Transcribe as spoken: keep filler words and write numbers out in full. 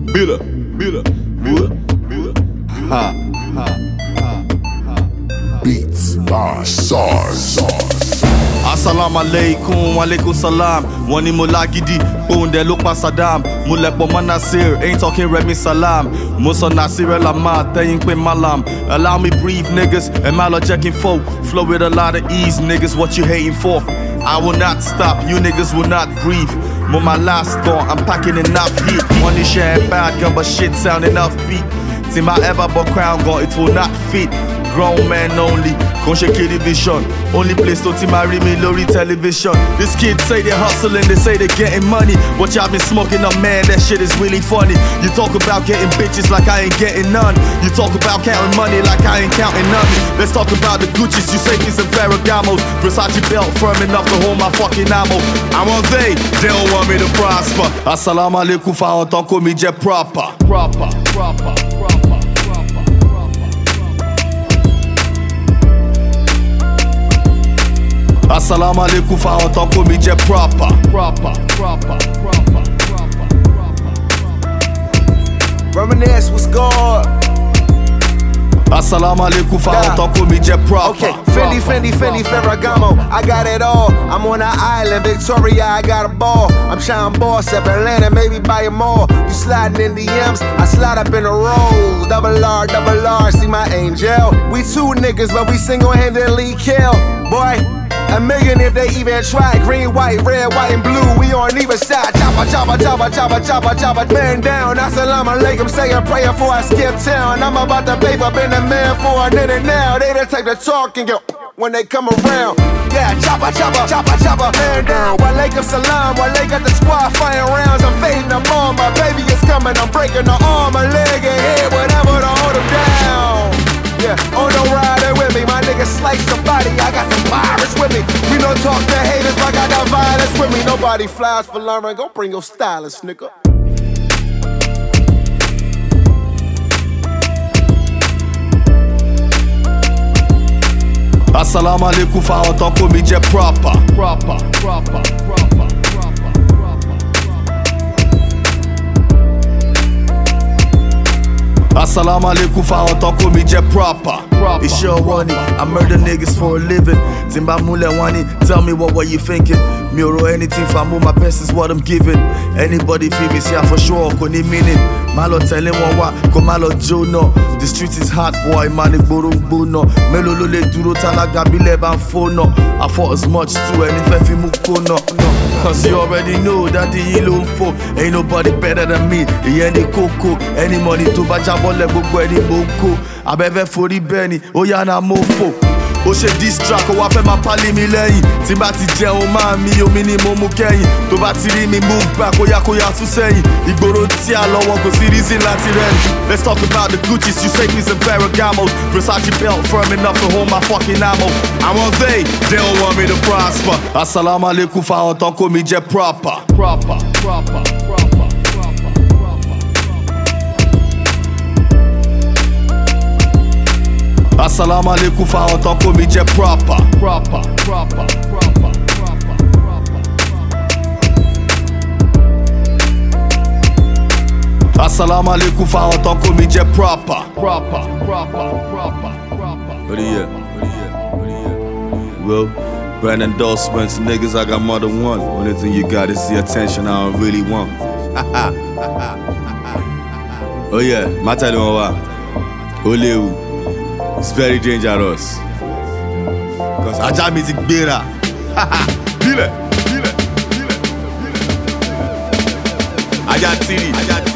Miller, Miller, Miller, Miller. Ha, ha, ha, ha. Beats by SARS. Assalamu alaikum, alaikum salam. Wọ́n ní mo lágídí, òun dẹ̀ ló pa Saddam. Mo lẹ̀pọ̀ mọ́ Nasir, ain't talking Remy Salam. Mo sọ Nasir El Ahmad, tẹ́yìn pé Malam. Allow me breathe, niggas, and my lo checking folk. Flow with a lot of ease, niggas, what you hating for? I will not stop, you niggas will not breathe. Mo my last gone, I'm packing enough heat. Money sharing bad gun, but shit sound enough beat. See my ever but crown gone, it will not fit. Grown man only, Conscious Kiddy Vision. Only place to marry me, Lori television. These kids say they're hustling, they say they're getting money. What y'all been smoking up, man, that shit is really funny. You talk about getting bitches like I ain't getting none. You talk about counting money like I ain't counting none. Let's talk about the Gucci's, you say these are Ferragamos. Versace belt firm enough to hold my fucking ammo. I want they, they don't want me to prosper. Assalamu alaikum, fa'on ton komi je proper. Proper, proper, proper. Assalamu alaikum, fa'on ton komi je proper. Proper, proper, proper, proper, proper. Reminisce, what's good? Assalamu alaikum, fa'on ton komi je proper. Okay, Fendi, Fendi, Fendi, Ferragamo, I got it all. I'm on an island, Victoria, I got a ball. I'm trying boss up Atlanta, maybe buy a mall. You sliding in D Ms, I slide up in a roll. Double R, double R, see my angel. We two niggas, but we single-handedly kill. Boy, a million if they even try. Green, white, red, white, and blue, we on either side. Chopper, chopper, chopper, chopper, chopper, chopper. Man down, assalamu alaikum, say a prayer before I skip town. I'm about to paper, been a man for a minute now. They the type to talk and go when they come around. Yeah, chopper, chopper, chopper, chopper. Man down, walaikum salam, while they got the squad firing rounds. I'm fading them on, my baby is coming, I'm breaking the arm, a leg and head, whatever to hold them down. Yeah, oh no rider with me, my nigga slice the body, I got some virus with me. We don't talk to haters, but I got that violence with me. Nobody flies for Lauren, go bring your stylist, nigga. Assalamu alaikum, fa'on ton komi je proper. Proper, proper, proper, proper, proper. Assalamu alaikum, fa'on ton komi je proper. It's your money, I murder niggas for a living. Timba mule wani, tell me what were you thinking? Muro anything for more, my best is what I'm giving. Anybody feel me, yeah, for sure, koni meaning. Malo telling one what, ko malo jono. The street is hot, boy, mani buru buno. Melo lule duro talaga bile ban fono. I fought as much too, and if I feel mukono, no. Cause you already know that the yellow folk ain't nobody better than me. The any coco, any money to bajabo level go any boko. I better for the Benny, oh yeah, na mofo. Ó ṣe diss track, ó wá fẹ́ máa pálí mi lẹ́yìn. Tí bá ti jẹun máa mi, omi ni mo mú kẹ́yìn. Tó bá ti rí mi move back, ó yá kó yá tún sẹ́yìn. Ìgboro tí a lọ́wọ́ kò sí reason láti rẹ́ni. Let's talk about the Gucci's, you say these are Ferragamos. Versace belt firm enough to hold my fucking ammo. I want they, they don't want me to prosper. Assalamu alaikum, fa'on ton komi je proper. Proper, proper, proper. Assalamu alaikum, fa'on ton komi je proper. Proper, proper, proper, proper, proper. Assalamu alaikum, fa'on ton komi je proper. Proper, proper, proper, proper. What do you? What do you? What do you? Well, brand endorsements, niggas, I got more than one. Only thing you got is the attention I don't really want. Oh yeah, my tell you what. Oleu. It's very dangerous. Cause Aja music better. Dile, dile, dile, dile. Aja Tiri.